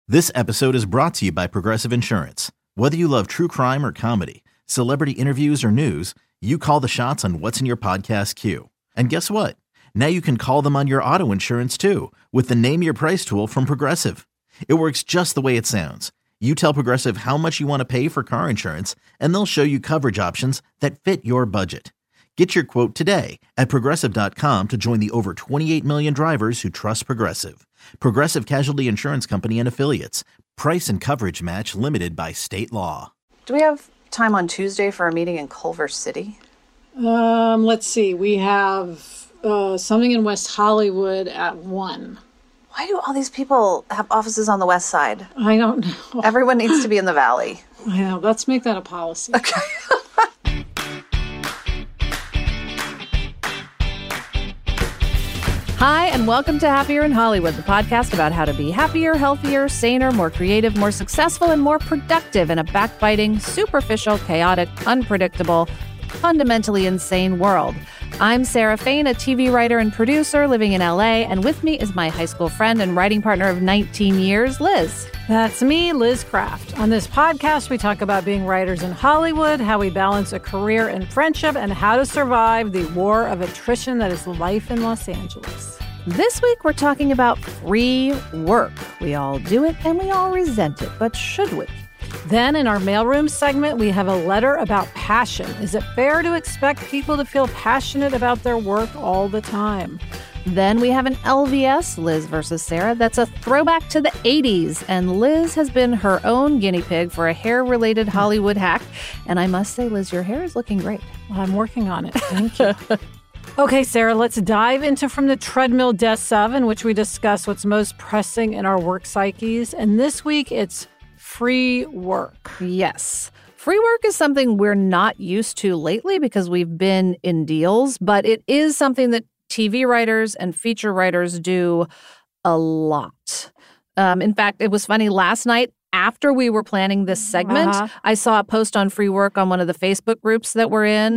This episode is brought to you by Progressive Insurance. Whether you love true crime or comedy, celebrity interviews or news, you call the shots on what's in your podcast queue. And guess what? Now you can call them on your auto insurance too with the Name Your Price tool from Progressive. It works just the way it sounds. You tell Progressive how much you want to pay for car insurance, and they'll show you coverage options that fit your budget. Get your quote today at Progressive.com to join the over 28 million drivers who trust Progressive. Progressive Casualty Insurance Company and Affiliates. Price and coverage match limited by state law. Do we have time on Tuesday for a meeting in Culver City? Let's see. We have something in West Hollywood at 1. Why do all these people have offices on the west side? I don't know. Everyone needs to be in the valley. I know. Let's make that a policy. Okay. Hi, and welcome to Happier in Hollywood, the podcast about how to be happier, healthier, saner, more creative, more successful, and more productive in a backbiting, superficial, chaotic, unpredictable, fundamentally insane world. I'm Sarah Fain, a TV writer and producer living in LA, and with me is my high school friend and writing partner of 19 years, Liz. That's me, Liz Craft. On this podcast, we talk about being writers in Hollywood, how we balance a career and friendship, and how to survive the war of attrition that is life in Los Angeles. This week, we're talking about free work. We all do it and we all resent it, but should we? Then in our mailroom segment, we have a letter about passion. Is it fair to expect people to feel passionate about their work all the time? Then we have an LVS, Liz versus Sarah, that's a throwback to the 80s. And Liz has been her own guinea pig for a hair-related Hollywood hack. And I must say, Liz, your hair is looking great. Well, I'm working on it. Thank you. Okay, Sarah, let's dive into From the Treadmill Desk of, in which we discuss what's most pressing in our work psyches. And this week, it's free work. Yes. Free work is something we're not used to lately because we've been in deals, but it is something that TV writers and feature writers do a lot. In fact, it was funny last night after we were planning this segment, I saw a post on free work on one of the Facebook groups that we're in.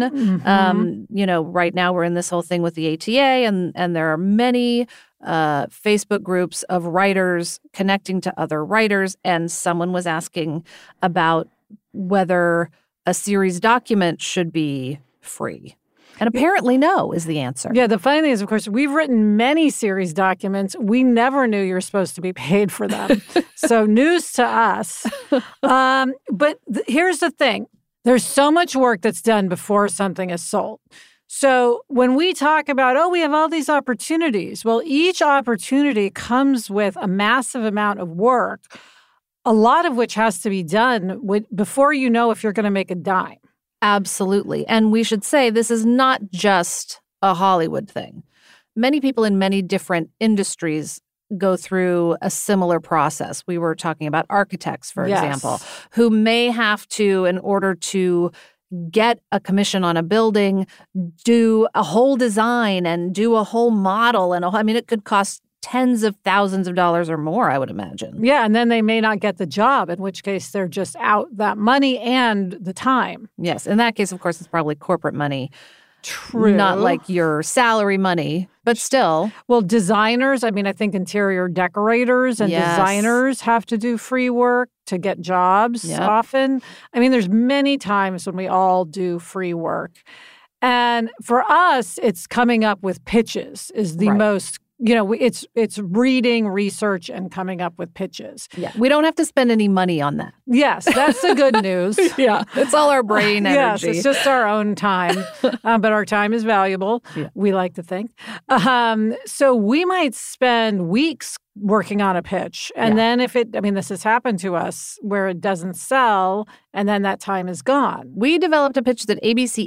Right now we're in this whole thing with the ATA, and there are many Facebook groups of writers connecting to other writers, and someone was asking about whether a series document should be free. And apparently no is the answer. Yeah, the funny thing is, of course, we've written many series documents. We never knew you were supposed to be paid for them. So news to us. But here's the thing. There's so much work that's done before something is sold. So when we talk about, we have all these opportunities, well, each opportunity comes with a massive amount of work, a lot of which has to be done before you know if you're going to make a dime. Absolutely. And we should say this is not just a Hollywood thing. Many people in many different industries go through a similar process. We were talking about architects, for example, who may have to, in order to get a commission on a building, do a whole design and do a whole model. And it could cost tens of thousands of dollars or more, I would imagine. Yeah, and then they may not get the job, in which case they're just out that money and the time. Yes, in that case, of course, it's probably corporate money. True. Not like your salary money, but still. Well, designers, I think interior decorators and designers have to do free work to get jobs often. There's many times when we all do free work. And for us, it's coming up with pitches is the most it's reading, research, and coming up with pitches. Yeah. We don't have to spend any money on that. Yes, that's the good news. Yeah. It's all our brain energy. Yes, it's just our own time. But our time is valuable, we like to think. So we might spend weeks working on a pitch. And then if this has happened to us where it doesn't sell and then that time is gone. We developed a pitch that ABC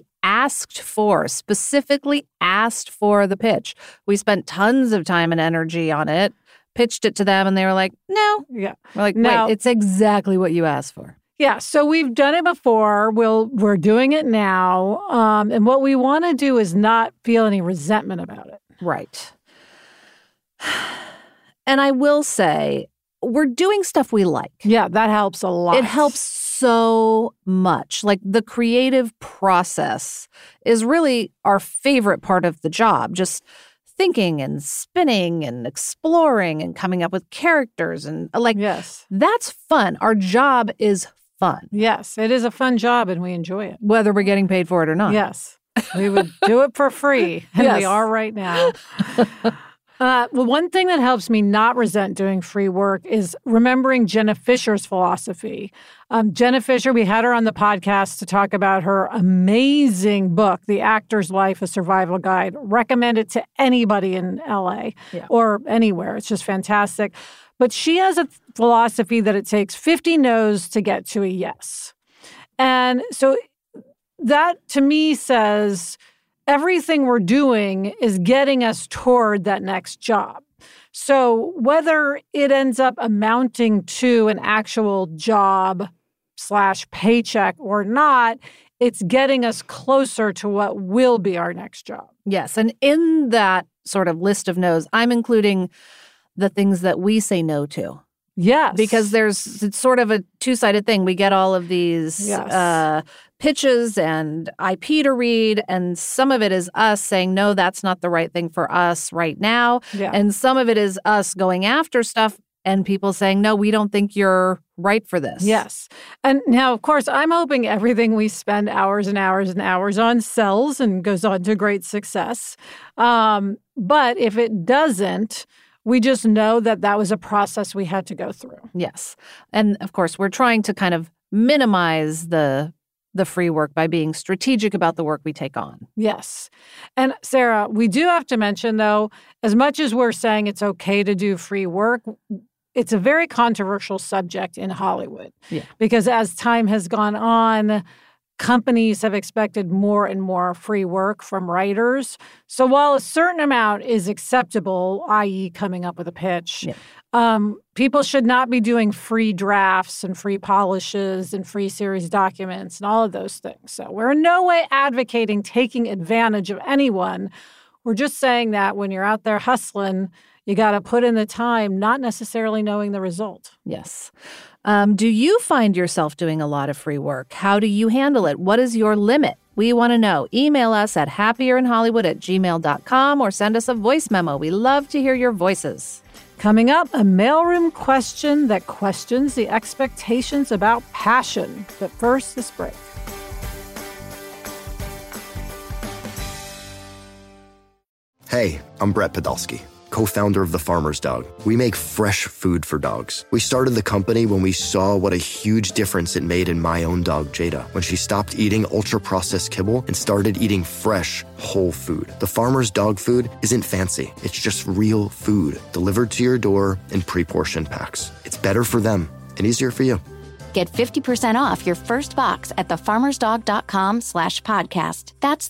specifically asked for the pitch. We spent tons of time and energy on it, pitched it to them, and they were like, no. Yeah. We're like, wait, it's exactly what you asked for. Yeah, so we've done it before. We're doing it now. And what we want to do is not feel any resentment about it. Right. And I will say, we're doing stuff we like. Yeah, that helps a lot. It helps so much. Like, the creative process is really our favorite part of the job. Just thinking and spinning and exploring and coming up with characters and Yes. that's fun. Our job is fun. Yes, it is a fun job and we enjoy it. Whether we're getting paid for it or not. Yes. We would do it for free, and Yes. we are right now. Well, one thing that helps me not resent doing free work is remembering Jenna Fisher's philosophy. Jenna Fisher, we had her on the podcast to talk about her amazing book, The Actor's Life, A Survival Guide. Recommend it to anybody in LA or anywhere. It's just fantastic. But she has a philosophy that it takes 50 no's to get to a yes. And so that, to me, says everything we're doing is getting us toward that next job. So whether it ends up amounting to an actual job / paycheck or not, it's getting us closer to what will be our next job. Yes. And in that sort of list of no's, I'm including the things that we say no to. Yes. Because it's sort of a two-sided thing. We get all of these pitches and IP to read, and some of it is us saying, no, that's not the right thing for us right now. Yeah. And some of it is us going after stuff and people saying, no, we don't think you're right for this. Yes. And now, of course, I'm hoping everything we spend hours and hours and hours on sells and goes on to great success. But if it doesn't, we just know that that was a process we had to go through. Yes. And of course, we're trying to kind of minimize the free work by being strategic about the work we take on. Yes. And Sarah, we do have to mention, though, as much as we're saying it's okay to do free work, it's a very controversial subject in Hollywood. Yeah. Because as time has gone on, companies have expected more and more free work from writers. So while a certain amount is acceptable, i.e. coming up with a pitch, people should not be doing free drafts and free polishes and free series documents and all of those things. So we're in no way advocating taking advantage of anyone. We're just saying that when you're out there hustling, you got to put in the time, not necessarily knowing the result. Yes. Do you find yourself doing a lot of free work? How do you handle it? What is your limit? We want to know. Email us at happierin hollywood@gmail.com or send us a voice memo. We love to hear your voices. Coming up, a mailroom question that questions the expectations about passion. But first, this break. Hey, I'm Brett Podolsky, co-founder of The Farmer's Dog. We make fresh food for dogs. We started the company when we saw what a huge difference it made in my own dog, Jada, when she stopped eating ultra-processed kibble and started eating fresh, whole food. The Farmer's Dog food isn't fancy. It's just real food delivered to your door in pre-portioned packs. It's better for them and easier for you. Get 50% off your first box at thefarmersdog.com/podcast. That's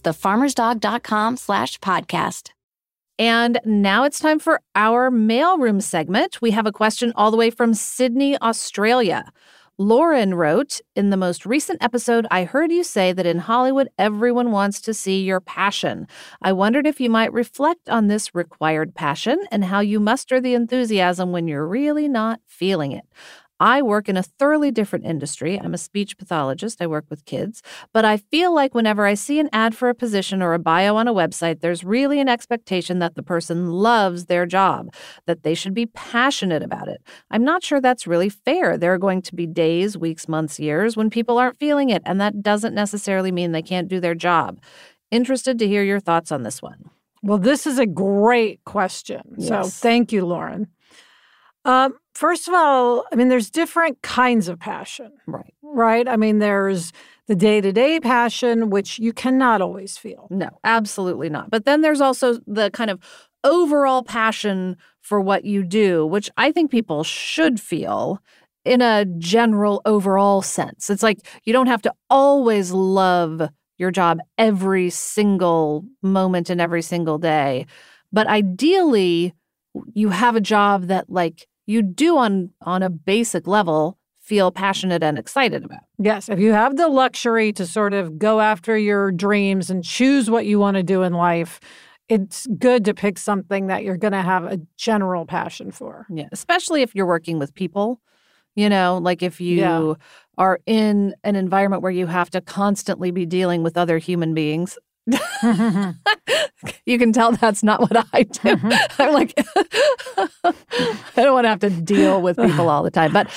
thefarmersdog.com/podcast. And now it's time for our mailroom segment. We have a question all the way from Sydney, Australia. Lauren wrote, in the most recent episode, I heard you say that in Hollywood, everyone wants to see your passion. I wondered if you might reflect on this required passion and how you muster the enthusiasm when you're really not feeling it. I work in a thoroughly different industry. I'm a speech pathologist. I work with kids. But I feel like whenever I see an ad for a position or a bio on a website, there's really an expectation that the person loves their job, that they should be passionate about it. I'm not sure that's really fair. There are going to be days, weeks, months, years when people aren't feeling it, and that doesn't necessarily mean they can't do their job. Interested to hear your thoughts on this one. Well, this is a great question. Yes. So thank you, Lauren. First of all, I mean, there's different kinds of passion. Right? I mean, there's the day-to-day passion, which you cannot always feel. No, absolutely not. But then there's also the kind of overall passion for what you do, which I think people should feel in a general overall sense. It's like you don't have to always love your job every single moment and every single day. But ideally, you have a job that, like, you do on a basic level feel passionate and excited about. Yes, if you have the luxury to sort of go after your dreams and choose what you want to do in life, it's good to pick something that you're going to have a general passion for. Yeah, especially if you're working with people. You know, like if you are in an environment where you have to constantly be dealing with other human beings, You can tell that's not what I do. I'm like, I don't want to have to deal with people all the time. But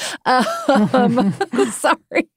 sorry.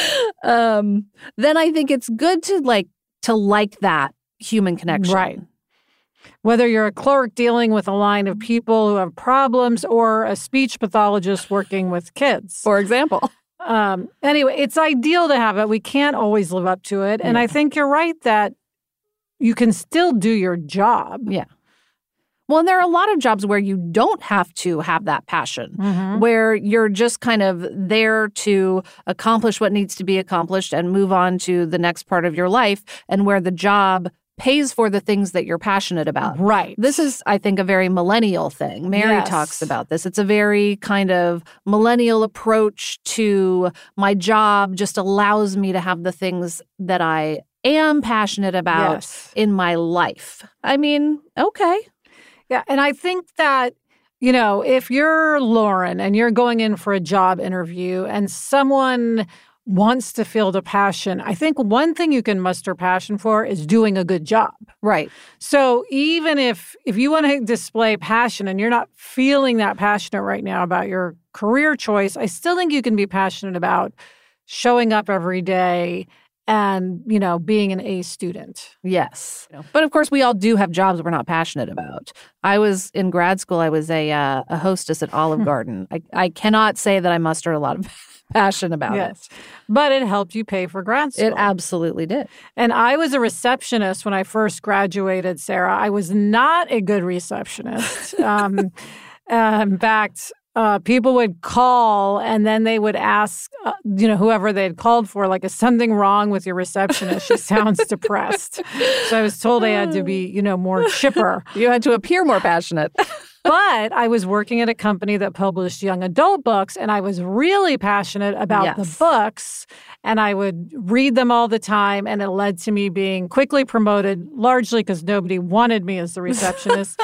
Then I think it's good to like that human connection. Right. Whether you're a clerk dealing with a line of people who have problems or a speech pathologist working with kids. For example. Anyway, it's ideal to have it. We can't always live up to it. And I think you're right that you can still do your job. Yeah. Well, and there are a lot of jobs where you don't have to have that passion, where you're just kind of there to accomplish what needs to be accomplished and move on to the next part of your life, and where the job pays for the things that you're passionate about. Right. This is, I think, a very millennial thing. Mary talks about this. It's a very kind of millennial approach to my job just allows me to have the things that I am passionate about in my life. I mean, okay. Yeah, and I think that, you know, if you're Lauren and you're going in for a job interview and someone wants to feel the passion, I think one thing you can muster passion for is doing a good job. Right. So even if you want to display passion and you're not feeling that passionate right now about your career choice, I still think you can be passionate about showing up every day and, you know, being an A student. Yes. But of course, we all do have jobs we're not passionate about. I was in grad school, I was a hostess at Olive Garden. I cannot say that I mustered a lot of passion about it. But it helped you pay for grad school. It absolutely did. And I was a receptionist when I first graduated, Sarah. I was not a good receptionist. In fact, people would call and then they would ask, whoever they had called for, like, is something wrong with your receptionist? She sounds depressed. So I was told I had to be, more chipper. You had to appear more passionate. But I was working at a company that published young adult books, and I was really passionate about the books, and I would read them all the time, and it led to me being quickly promoted, largely because nobody wanted me as the receptionist.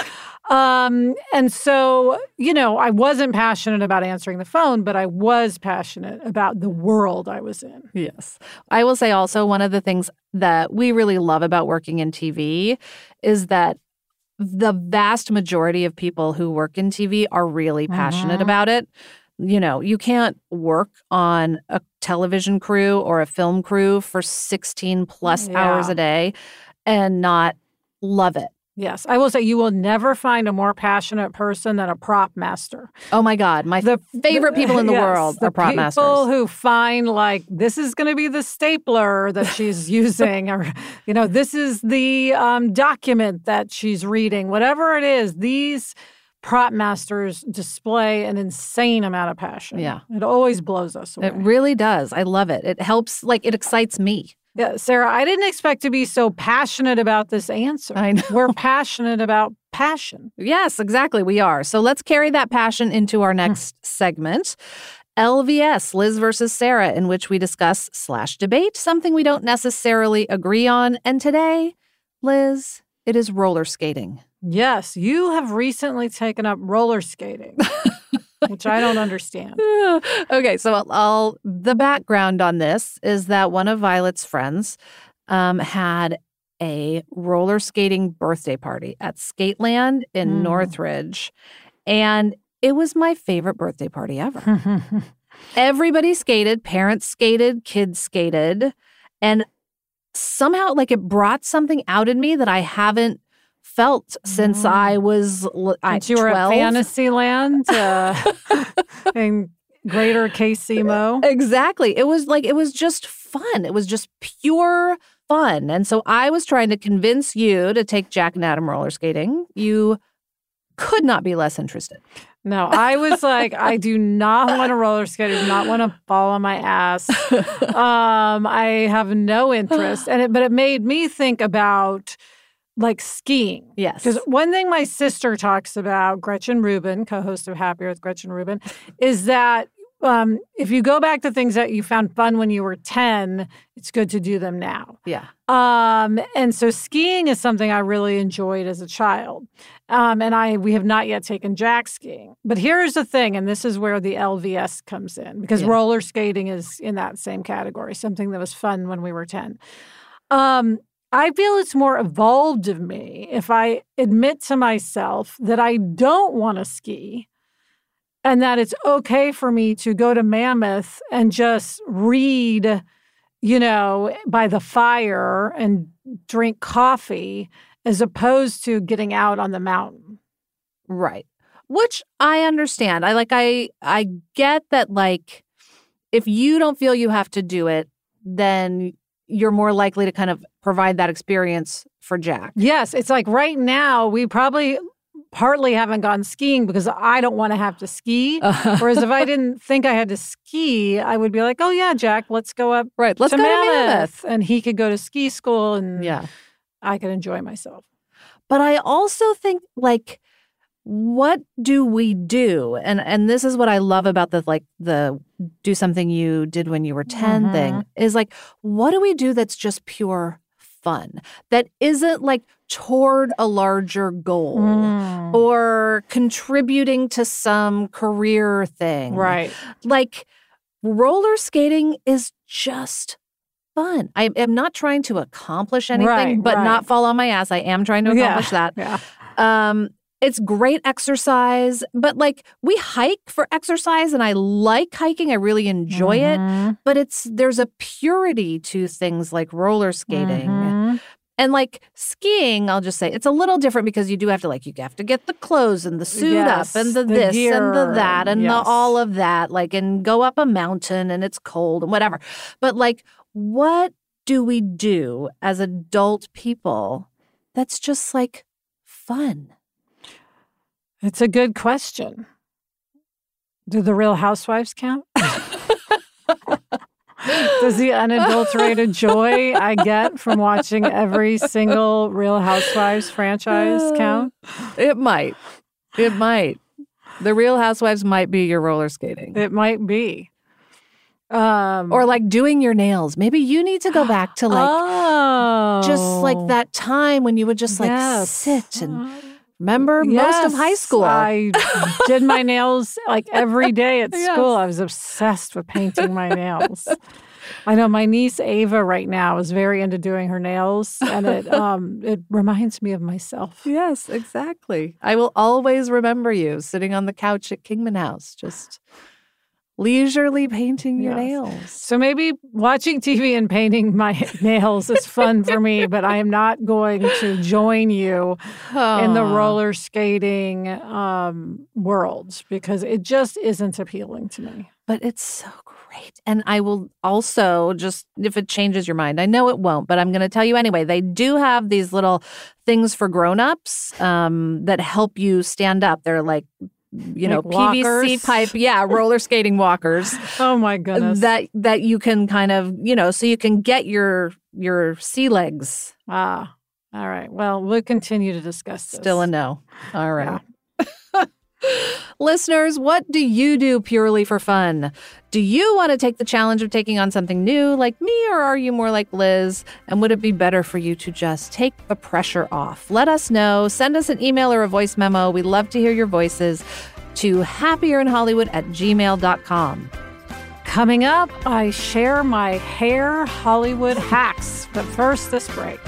And so, I wasn't passionate about answering the phone, but I was passionate about the world I was in. Yes. I will say also one of the things that we really love about working in TV is that the vast majority of people who work in TV are really passionate about it. You can't work on a television crew or a film crew for 16 plus hours a day and not love it. Yes. I will say you will never find a more passionate person than a prop master. Oh, my God. My favorite people in the world are prop masters. People who find, like, this is going to be the stapler that she's using, or, this is the document that she's reading. Whatever it is, these prop masters display an insane amount of passion. Yeah. It always blows us away. It really does. I love it. It helps, it excites me. Yeah, Sarah, I didn't expect to be so passionate about this answer. I know. We're passionate about passion. Yes, exactly. We are. So let's carry that passion into our next segment. LVS, Liz versus Sarah, in which we discuss / debate something we don't necessarily agree on. And today, Liz, it is roller skating. Yes, you have recently taken up roller skating. Which I don't understand. Okay, so the background on this is that one of Violet's friends had a roller skating birthday party at Skateland in Northridge, and it was my favorite birthday party ever. Everybody skated, parents skated, kids skated, and somehow, it brought something out in me that I haven't felt since I was since you were 12. at Fantasyland in Greater KC-Mo. Exactly. It was just fun. It was just pure fun. And so I was trying to convince you to take Jack and Adam roller skating. You could not be less interested. No, I was like, I do not want to roller skate. I do not want to fall on my ass. I have no interest. But it made me think about skiing. Yes. Because one thing my sister talks about, Gretchen Rubin, co-host of Happier with Gretchen Rubin, is that if you go back to things that you found fun when you were 10, it's good to do them now. Yeah. And so skiing is something I really enjoyed as a child. And we have not yet taken Jack skiing. But here's the thing, and this is where the LVS comes in, because roller skating is in that same category, something that was fun when we were 10. I feel it's more evolved of me if I admit to myself that I don't want to ski and that it's okay for me to go to Mammoth and just read, by the fire and drink coffee as opposed to getting out on the mountain. Right. Which I understand. I get that, like, if you don't feel you have to do it, then you're more likely to kind of provide that experience for Jack. Yes. It's like right now, we probably partly haven't gone skiing because I don't want to have to ski. Whereas if I didn't think I had to ski, I would be like, oh, yeah, Jack, let's go up let's go to Mammoth. And he could go to ski school and I could enjoy myself. But I also think, like, what do we do? And this is what I love about the do something you did when you were 10 thing is, like, what do we do that's just pure fun, that isn't like toward a larger goal or contributing to some career thing? Right. Like, roller skating is just fun. I am not trying to accomplish anything, but not fall on my ass. I am trying to accomplish that. Yeah. It's great exercise, but, like, we hike for exercise, and I like hiking. I really enjoy it, but there's a purity to things like roller skating. And, like, skiing, I'll just say, it's a little different because you do have to, like, you have to get the clothes and the suit up and the this and the that and the all of that, like, and go up a mountain and it's cold and whatever. But, like, what do we do as adult people that's just, like, fun? It's a good question. Do the Real Housewives count? Does the unadulterated joy I get from watching every single Real Housewives franchise count? It might. It might. The Real Housewives might be your roller skating. It might be. Or, like, doing your nails. Maybe you need to go back to, like, just, like, that time when you would just, like, sit and... Remember most of high school? I did my nails like every day at school. I was obsessed with painting my nails. I know my niece Ava right now is very into doing her nails, and it reminds me of myself. Yes, exactly. I will always remember you sitting on the couch at Kingman House, just leisurely painting your nails. So maybe watching TV and painting my nails is fun for me, but I am not going to join you in the roller skating world because it just isn't appealing to me. But it's so great. And I will also just, if it changes your mind, I know it won't, but I'm going to tell you anyway, they do have these little things for grown-ups that help you stand up. They're like, PVC walkers. pipe, roller skating walkers. Oh my goodness. That you can kind of, so you can get your sea legs. Ah, all right. Well, we'll continue to discuss this. Still a no. All right. Listeners, what do you do purely for fun? Do you want to take the challenge of taking on something new like me, or are you more like Liz? And would it be better for you to just take the pressure off? Let us know. Send us an email or a voice memo. We'd love to hear your voices to happierinhollywood@gmail.com. Coming up, I share my hair Hollywood hacks. But first, this break.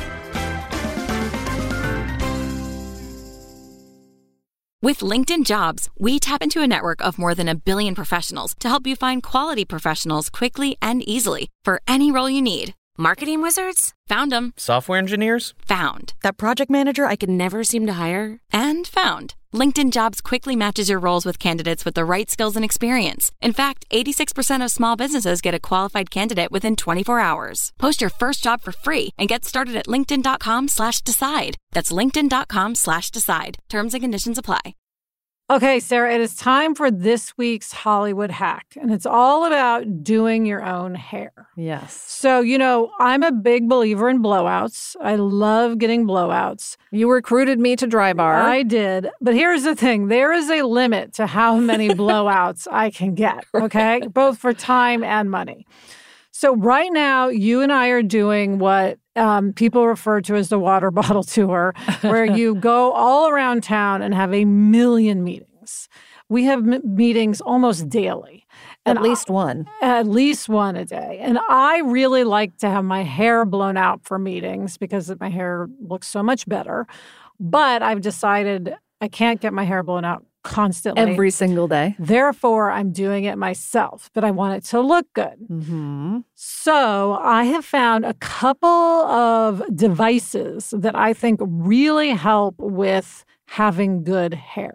With LinkedIn Jobs, we tap into a network of more than 1 billion professionals to help you find quality professionals quickly and easily for any role you need. Marketing wizards? Found them. Software engineers? Found. That project manager I could never seem to hire? And found. LinkedIn Jobs quickly matches your roles with candidates with the right skills and experience. In fact, 86% of small businesses get a qualified candidate within 24 hours. Post your first job for free and get started at linkedin.com/decide. That's linkedin.com/decide. Terms and conditions apply. Okay, Sarah, it is time for this week's Hollywood hack, and it's all about doing your own hair. Yes. So, I'm a big believer in blowouts. I love getting blowouts. You recruited me to Dry Bar. I did. But here's the thing. There is a limit to how many blowouts I can get, okay? Both for time and money. So right now, you and I are doing what people refer to as the water bottle tour, where you go all around town and have 1 million meetings. We have meetings almost daily. At least one. At least one a day. And I really like to have my hair blown out for meetings because my hair looks so much better. But I've decided I can't get my hair blown out constantly. Every single day. Therefore, I'm doing it myself, but I want it to look good. Mm-hmm. So I have found a couple of devices that I think really help with having good hair.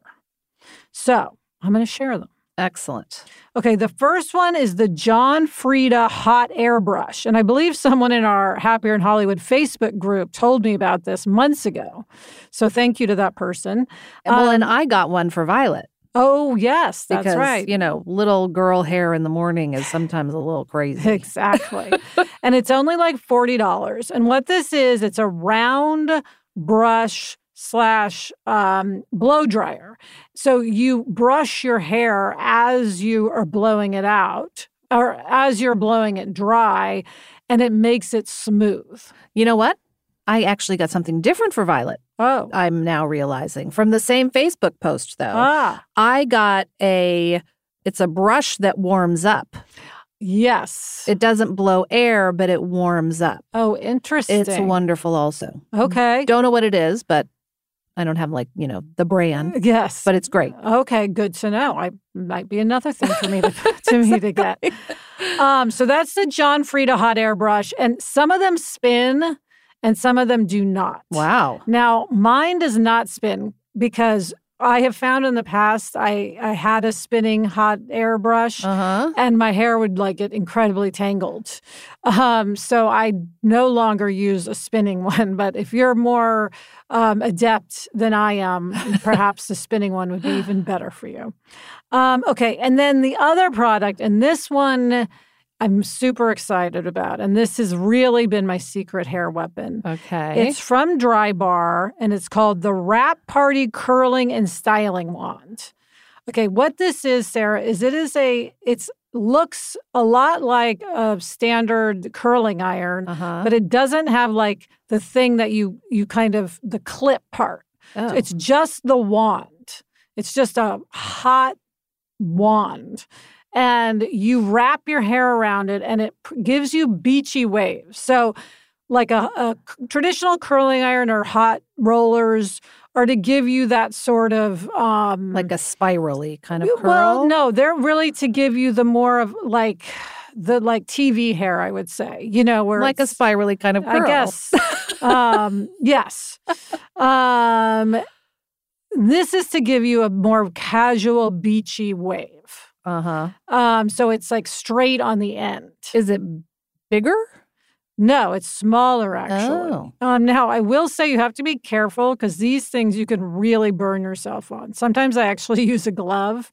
So I'm going to share them. Excellent. Okay, the first one is the John Frieda hot air brush. And I believe someone in our Happier in Hollywood Facebook group told me about this months ago. So thank you to that person. And I got one for Violet. Oh, yes, that's because, right. Little girl hair in the morning is sometimes a little crazy. Exactly. And it's only like $40. And what this is, it's a round brush / blow dryer. So you brush your hair as you are blowing it out or as you're blowing it dry, and it makes it smooth. You know what? I actually got something different for Violet. Oh. I'm now realizing. From the same Facebook post, though. I got it's a brush that warms up. Yes. It doesn't blow air, but it warms up. Oh, interesting. It's wonderful also. Okay. Don't know what it is, but I don't have the brand. Yes. But it's great. Okay, good to know. I might be another thing for me to get. So that's the John Frieda hot air brush. And some of them spin and some of them do not. Wow. Now, mine does not spin because I have found in the past I had a spinning hot air brush and my hair would get incredibly tangled. So I no longer use a spinning one. But if you're more adept than I am, perhaps the spinning one would be even better for you. Okay, and then the other product, and this one I'm super excited about, and this has really been my secret hair weapon. Okay. It's from Drybar, and it's called the Wrap Party Curling and Styling Wand. Okay, what this is, Sarah, is it looks a lot like a standard curling iron, but it doesn't have the thing that you kind of, the clip part. Oh. So it's just the wand. It's just a hot wand. And you wrap your hair around it, and it gives you beachy waves. So like a traditional curling iron or hot rollers are to give you that sort of... like a spirally kind of curl? Well, no, they're really to give you the more of the TV hair, I would say. Where like a spirally kind of curl. I guess. Yes. This is to give you a more casual, beachy wave. So it's straight on the end. Is it bigger? No, it's smaller, actually. Oh. Now, I will say you have to be careful because these things you can really burn yourself on. Sometimes I actually use a glove,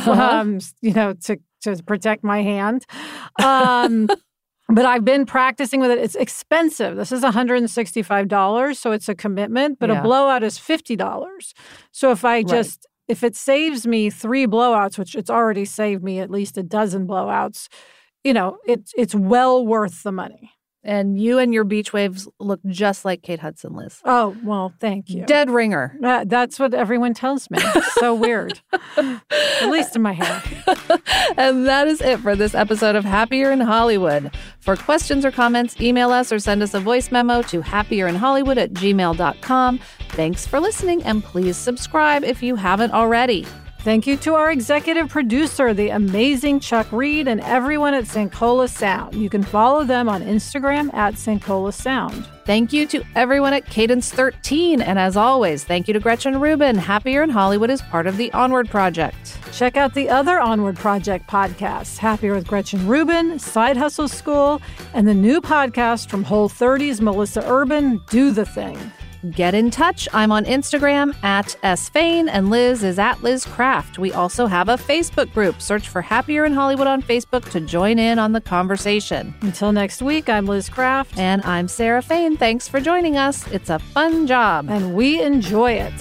to protect my hand. But I've been practicing with it. It's expensive. This is $165, so it's a commitment, but a blowout is $50. So if it saves me 3 blowouts, which it's already saved me at least a dozen blowouts, it's well worth the money. And you and your beach waves look just like Kate Hudson, Liz. Oh, well, thank you. Dead ringer. That's what everyone tells me. It's so weird. At least in my hair. And that is it for this episode of Happier in Hollywood. For questions or comments, email us or send us a voice memo to happierInhollywood@gmail.com. Thanks for listening, and please subscribe if you haven't already. Thank you to our executive producer, the amazing Chuck Reed, and everyone at Sankola Sound. You can follow them on Instagram at Sankola Sound. Thank you to everyone at Cadence 13. And as always, thank you to Gretchen Rubin. Happier in Hollywood is part of the Onward Project. Check out the other Onward Project podcasts, Happier with Gretchen Rubin, Side Hustle School, and the new podcast from Whole30's Melissa Urban, Do the Thing. Get in touch. I'm on Instagram at @sfain, and Liz is at Liz Craft. We also have a Facebook group. Search for Happier in Hollywood on Facebook to join in on the conversation. Until next week, I'm Liz Craft. And I'm Sarah Fain. Thanks for joining us. It's a fun job. And we enjoy it.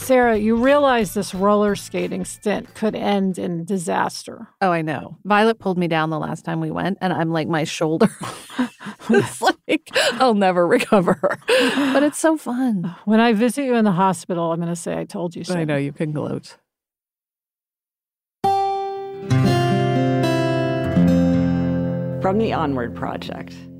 Sarah, you realize this roller skating stint could end in disaster. Oh, I know. Violet pulled me down the last time we went, and I'm like, my shoulder. It's like, I'll never recover. But it's so fun. When I visit you in the hospital, I'm going to say I told you so. I know, you can gloat. From the Onward Project.